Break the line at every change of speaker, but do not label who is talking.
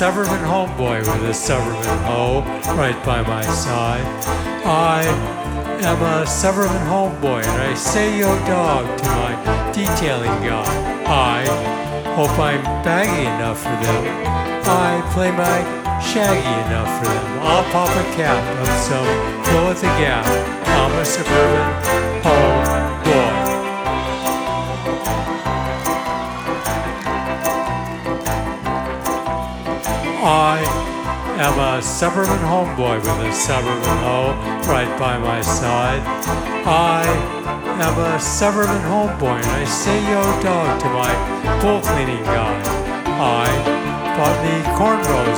suburban homeboy with a suburban hoe right by my side. I am a suburban homeboy and I say yo dog to my detailing guy. I hope I'm baggy enough for them. I play my shaggy enough for them. I'll pop a cap of some fill at the gap. I'm a suburban homeboy. I am a suburban homeboy with a suburban hoe right by my side. I am a suburban homeboy and I say yo dog to my pool cleaning guy. I bought me cornrows